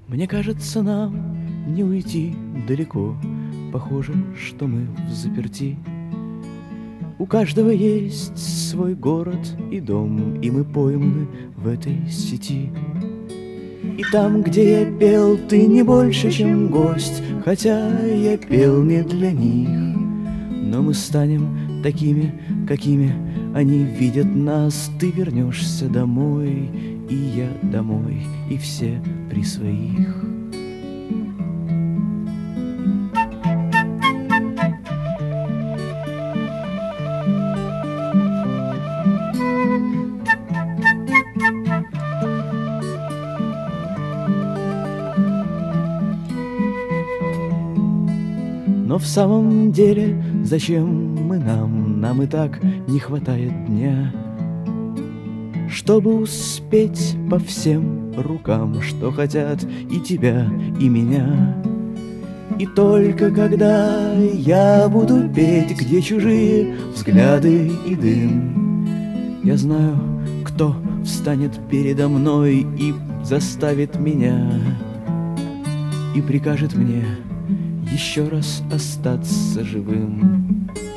Мне кажется, нам не уйти далеко. Похоже, что мы взаперти. У каждого есть свой город и дом, и мы пойманы в этой сети. И там, где я пел, ты не больше, чем гость, хотя я пел не для них. Но мы станем такими, какими они видят нас. Ты вернешься домой, и я домой, и все при своих. Но в самом деле, зачем мы нам? Нам и так не хватает дня, чтобы успеть по всем рукам, что хотят и тебя, и меня. И только когда я буду петь, где чужие взгляды и дым, я знаю, кто встанет передо мной и заставит меня, и прикажет мне еще раз остаться живым.